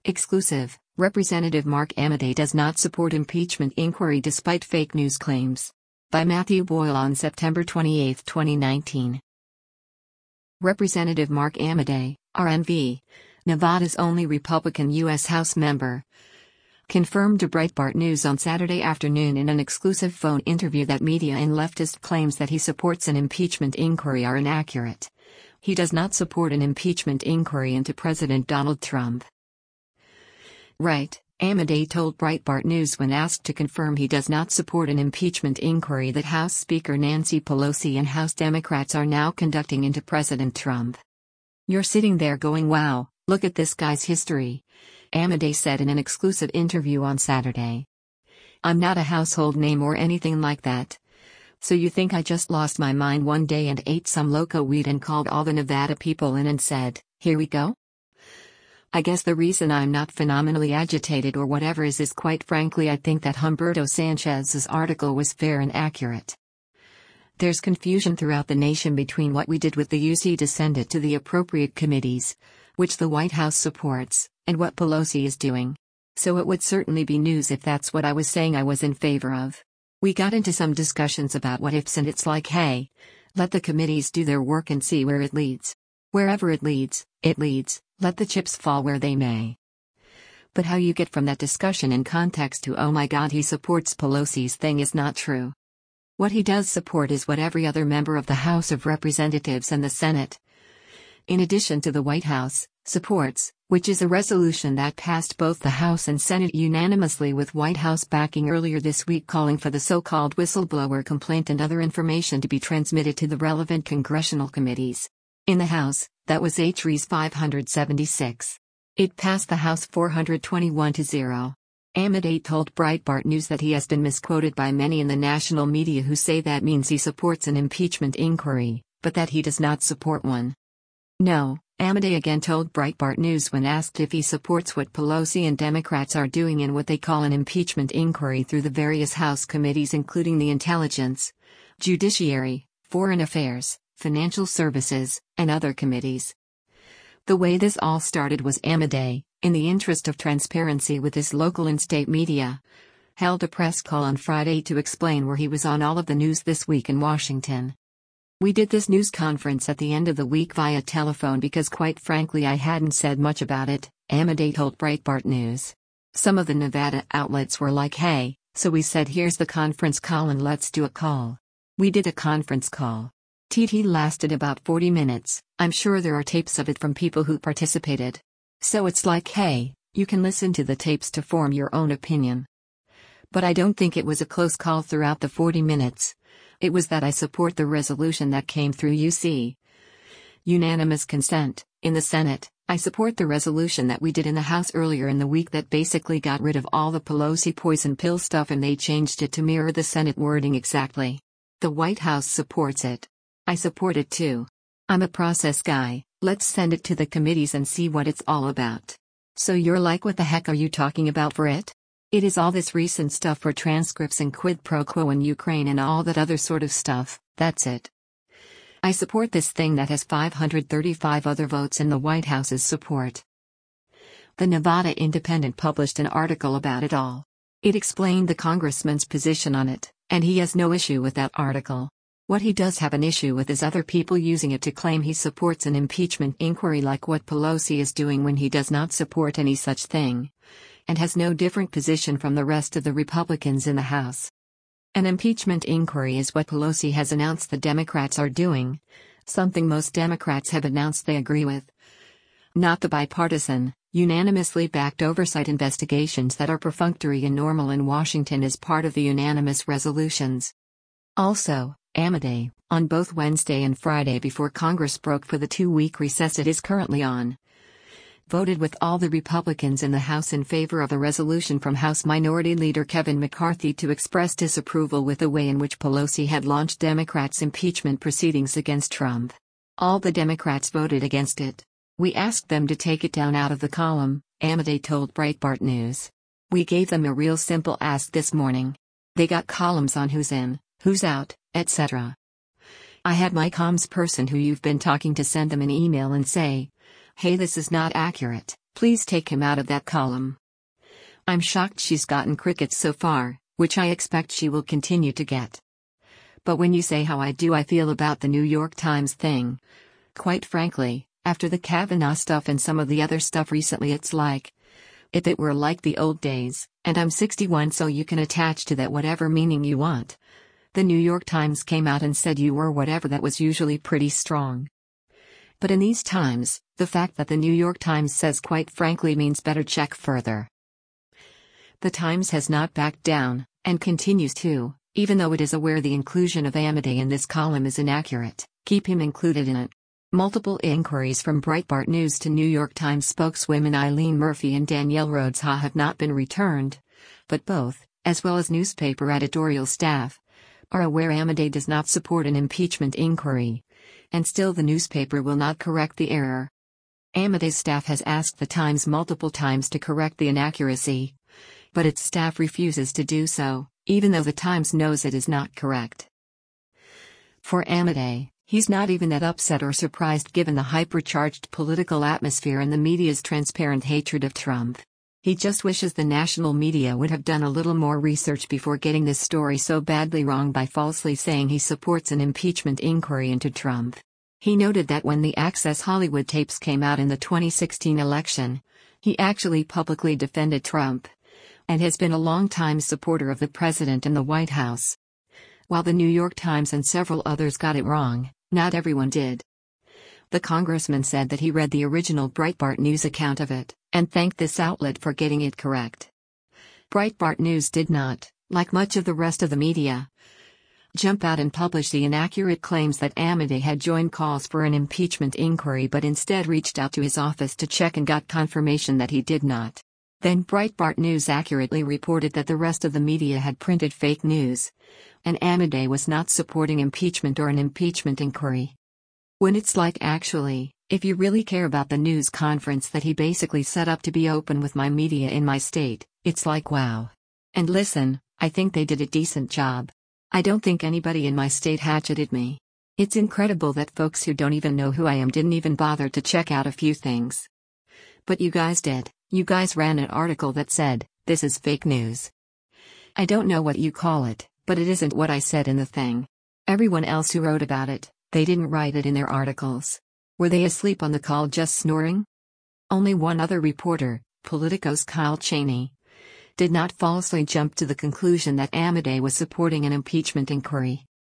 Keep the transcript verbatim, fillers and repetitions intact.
Exclusive: Representative Mark Amodei does not support impeachment inquiry despite fake news claims. By Matthew Boyle on September twenty-eighth, twenty nineteen. Representative Mark Amodei, R N V, Nevada's only Republican U S House member, confirmed to Breitbart News on Saturday afternoon in an exclusive phone interview that media and leftist claims that he supports an impeachment inquiry are inaccurate. He does not support an impeachment inquiry into President Donald Trump. Right, Amodei told Breitbart News when asked to confirm he does not support an impeachment inquiry that House Speaker Nancy Pelosi and House Democrats are now conducting into President Trump. "You're sitting there going, wow, look at this guy's history," Amodei said in an exclusive interview on Saturday. "I'm not a household name or anything like that. So you think I just lost my mind one day and ate some loco weed and called all the Nevada people in and said, 'Here we go'? I guess the reason I'm not phenomenally agitated or whatever is is quite frankly I think that Humberto Sanchez's article was fair and accurate. There's confusion throughout the nation between what we did with the U C to send it to the appropriate committees, which the White House supports, and what Pelosi is doing. So it would certainly be news if that's what I was saying I was in favor of. We got into some discussions about what ifs and it's like, hey, let the committees do their work and see where it leads. Wherever it leads, it leads, let the chips fall where they may. But how you get from that discussion in context to oh my god he supports Pelosi's thing is not true. What he does support is what every other member of the House of Representatives and the Senate, in addition to the White House, supports, which is a resolution that passed both the House and Senate unanimously with White House backing earlier this week calling for the so-called whistleblower complaint and other information to be transmitted to the relevant congressional committees. In the House, that was H R E S five seventy-six. It passed the House four hundred twenty-one to zero. Amodei told Breitbart News that he has been misquoted by many in the national media who say that means he supports an impeachment inquiry, but that he does not support one. No, Amodei again told Breitbart News when asked if he supports what Pelosi and Democrats are doing in what they call an impeachment inquiry through the various House committees including the Intelligence, Judiciary, Foreign Affairs, Financial Services, and other committees. The way this all started was Amodei, in the interest of transparency with his local and state media, held a press call on Friday to explain where he was on all of the news this week in Washington. "We did this news conference at the end of the week via telephone because quite frankly I hadn't said much about it," Amodei told Breitbart News. "Some of the Nevada outlets were like, hey, so we said here's the conference call and let's do a call. We did a conference call. T T lasted about forty minutes, I'm sure there are tapes of it from people who participated. So it's like hey, you can listen to the tapes to form your own opinion. But I don't think it was a close call throughout the forty minutes. It was that I support the resolution that came through U C. Unanimous consent. In the Senate, I support the resolution that we did in the House earlier in the week that basically got rid of all the Pelosi poison pill stuff and they changed it to mirror the Senate wording exactly. The White House supports it. I support it too. I'm a process guy, let's send it to the committees and see what it's all about." So you're like what the heck are you talking about for it? It is all this recent stuff for transcripts and quid pro quo in Ukraine and all that other sort of stuff, that's it. I support this thing that has five hundred thirty-five other votes in the White House's support. The Nevada Independent published an article about it all. It explained the congressman's position on it, and he has no issue with that article. What he does have an issue with is other people using it to claim he supports an impeachment inquiry like what Pelosi is doing when he does not support any such thing, and has no different position from the rest of the Republicans in the House. An impeachment inquiry is what Pelosi has announced the Democrats are doing, something most Democrats have announced they agree with. Not the bipartisan, unanimously backed oversight investigations that are perfunctory and normal in Washington as part of the unanimous resolutions. Also, Amodei, on both Wednesday and Friday before Congress broke for the two-week recess it is currently on, voted with all the Republicans in the House in favor of a resolution from House Minority Leader Kevin McCarthy to express disapproval with the way in which Pelosi had launched Democrats' impeachment proceedings against Trump. All the Democrats voted against it. "We asked them to take it down out of the column," Amodei told Breitbart News. "We gave them a real simple ask this morning. They got columns on who's in, who's out, et cetera. I had my comms person who you've been talking to send them an email and say, hey, this is not accurate, Please take him out of that column. I'm shocked she's gotten crickets so far, which I expect she will continue to get. But when you say how I do I feel about the New York Times thing, quite frankly, after the Kavanaugh stuff and some of the other stuff recently, it's like, if it were like the old days, and I'm sixty-one so you can attach to that whatever meaning you want. The New York Times came out and said you were whatever, that was usually pretty strong. But in these times, the fact that the New York Times says quite frankly means better check further. The Times has not backed down, and continues to, even though it is aware the inclusion of Amodei in this column is inaccurate, keep him included in it. Multiple inquiries from Breitbart News to New York Times spokeswomen Eileen Murphy and Danielle Rhodes have not been returned, but both, as well as newspaper editorial staff, are aware Amodei does not support an impeachment inquiry, and still the newspaper will not correct the error. Amodei's staff has asked the Times multiple times to correct the inaccuracy, but its staff refuses to do so, even though the Times knows it is not correct. For Amodei, he's not even that upset or surprised given the hypercharged political atmosphere and the media's transparent hatred of Trump. He just wishes the national media would have done a little more research before getting this story so badly wrong by falsely saying he supports an impeachment inquiry into Trump. He noted that when the Access Hollywood tapes came out in the twenty sixteen election, he actually publicly defended Trump, and has been a long-time supporter of the president and the White House. While the New York Times and several others got it wrong, not everyone did. The congressman said that he read the original Breitbart News account of it, and thanked this outlet for getting it correct. Breitbart News did not, like much of the rest of the media, jump out and publish the inaccurate claims that Amodei had joined calls for an impeachment inquiry, but instead reached out to his office to check and got confirmation that he did not. Then Breitbart News accurately reported that the rest of the media had printed fake news, and Amodei was not supporting impeachment or an impeachment inquiry. When it's like, actually, if you really care about the news conference that he basically set up to be open with my media in my state, it's like, wow. And listen, I think they did a decent job. I don't think anybody in my state hatcheted me. It's incredible that folks who don't even know who I am didn't even bother to check out a few things. But you guys did. You guys ran an article that said, this is fake news. I don't know what you call it, but it isn't what I said in the thing. Everyone else who wrote about it, they didn't write it in their articles. Were they asleep on the call just snoring? Only one other reporter, Politico's Kyle Cheney, did not falsely jump to the conclusion that Amodei was supporting an impeachment inquiry.